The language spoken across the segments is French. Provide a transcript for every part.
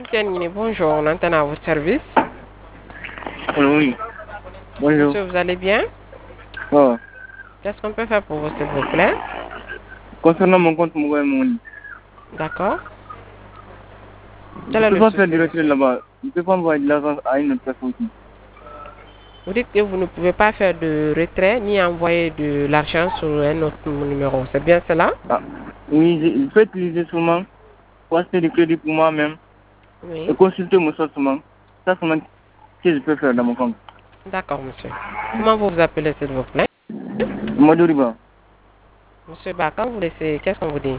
Tianguini, bonjour, on entend à votre service. Oui, bonjour. Monsieur, vous allez bien? Oh. Qu'est-ce qu'on peut faire pour vous, s'il vous plaît? Concernant mon compte Mobile Money, D'accord. je Quel ne est peux le pas faire souci, du retrait monsieur? là-bas. Je ne peux pas envoyer de l'argent à une autre personne aussi. Vous dites que vous ne pouvez pas faire de retrait ni envoyer de l'argent sur un autre numéro. C'est bien cela? Ah. Oui, je peux utiliser seulement pour acheter du crédit pour moi-même et Oui. consulter mon solde seulement. Ça, c'est ce que je peux faire dans mon compte. D'accord, monsieur. Comment vous vous appelez, s'il vous plaît? Maduriba. Monsieur Ba, quand vous laissez, qu'est-ce qu'on vous dit?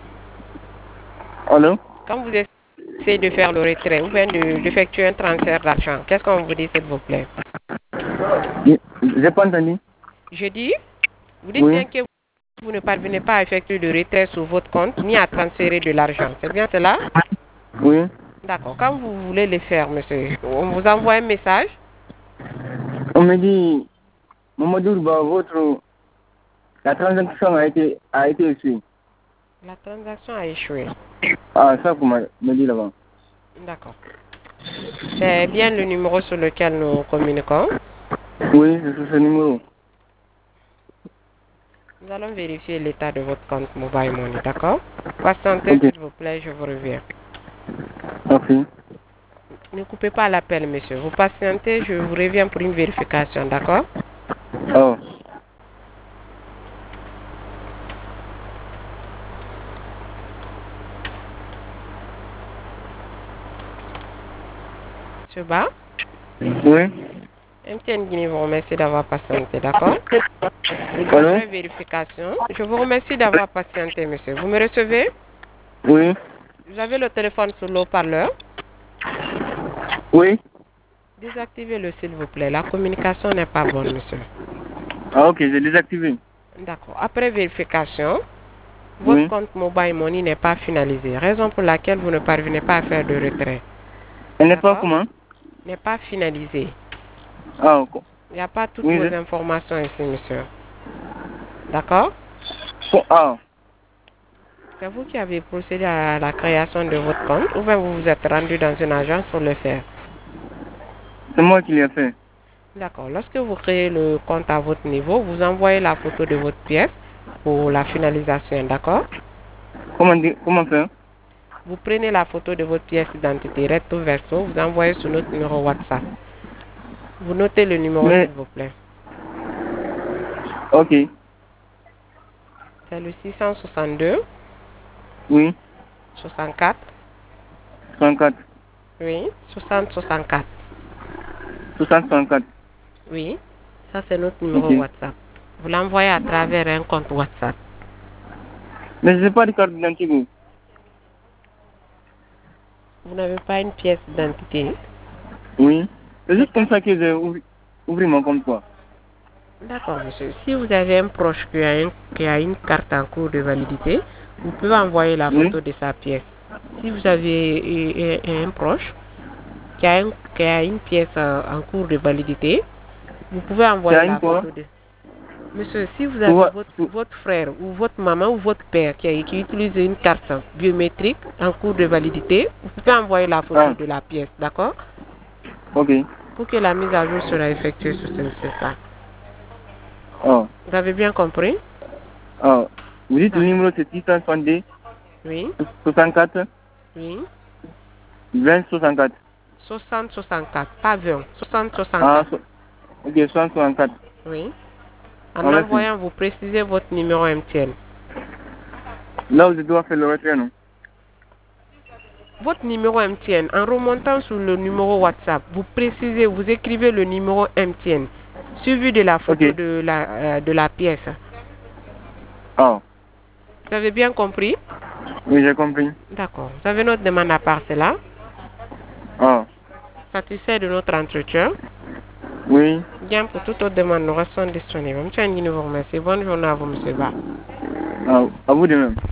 Allô? Quand vous essayez de faire le retrait ou bien d'effectuer un transfert d'argent, qu'est-ce qu'on vous dit, s'il vous plaît? J'ai pas entendu. Je dis, vous dites Oui, bien que vous ne parvenez pas à effectuer de retrait sur votre compte ni à transférer de l'argent. C'est bien cela? oui. D'accord. Quand vous voulez le faire, monsieur, on vous envoie un message. On me dit, Maduriba, la transaction a été reçue. La transaction a échoué. Ah, ça, qu'on me dit là-bas. D'accord. C'est bien le numéro sur lequel nous communiquons. Oui, c'est sur ce numéro. Nous allons vérifier l'état de votre compte Mobile Money, d'accord? Patientez, Ok, s'il vous plaît, je vous reviens. merci. Ne coupez pas l'appel, monsieur. Vous patientez, je vous reviens pour une vérification, d'accord? Oh. Monsieur Ba, Oui. MTN Guinée vous remercie d'avoir patienté, d'accord? Allô? Après vérification, je vous remercie d'avoir patienté, monsieur. Vous me recevez? Oui. Vous avez le téléphone sur l'eau-parleur? Oui. Désactivez-le, s'il vous plaît. La communication n'est pas bonne, monsieur. Ah, ok, j'ai désactivé. D'accord. Après vérification, votre Oui. compte Mobile Money n'est pas finalisé, raison pour laquelle vous ne parvenez pas à faire de retrait. Elle n'est pas D'accord? comment? N'est pas finalisé. Ah, ok. Il n'y a pas toutes Oui, vos informations ici, monsieur. D'accord? Ah, C'est vous qui avez procédé à la création de votre compte ou bien vous vous êtes rendu dans une agence pour le faire. c'est moi qui l'ai fait. D'accord. Lorsque vous créez le compte à votre niveau, vous envoyez la photo de votre pièce pour la finalisation. D'accord? Comment faire? Vous prenez la photo de votre pièce d'identité recto verso, vous envoyez sur notre numéro WhatsApp. Vous notez le numéro, Mais, s'il vous plaît. ok. C'est le 662 Oui. 64, 34. oui, 60 64. 64. Oui, ça c'est notre numéro Ok. WhatsApp. Vous l'envoyez à travers un compte WhatsApp. Mais je n'ai pas de carte d'identité. Vous n'avez pas une pièce d'identité. Oui. C'est C'est juste que, comme ça que j'ai ouvert mon compte, quoi. d'accord, monsieur. Si vous avez un proche qui a une carte en cours de validité, vous pouvez envoyer la Oui. photo de sa pièce. Si vous avez un proche qui a une pièce en cours de validité, vous pouvez C'est envoyer à une la quoi? photo de... Monsieur, si vous avez Pour, pour- votre frère ou votre maman ou votre père qui utilise une carte biométrique en cours de validité, vous pouvez envoyer la photo Ah, de la pièce, d'accord? ok. Pour que la mise à jour sera effectuée sur celle-ci. Ça. Ah, Vous avez bien compris? ah. Vous dites le D'accord. numéro c'est 662 Oui, 64 oui. 20 64. 60 64, pas 20. 60 Ah, 64. ok, 64. Oui. En Ah, merci. envoyant, vous précisez votre numéro MTN. Là où je dois faire le retrait, non? Votre numéro MTN, en remontant sur le numéro WhatsApp, vous précisez, vous écrivez le numéro MTN, suivi de la photo Ok. de la pièce. Ah, Vous avez bien compris? oui, j'ai compris. D'accord. Vous avez notre demande à part cela. Ah, Satisfait de notre entretien. oui. Bien, pour toute autre demande, nous restons disponibles. Monsieur Nguyen vous remercie. Bonne journée à vous, monsieur Ba. Ah, à vous de même.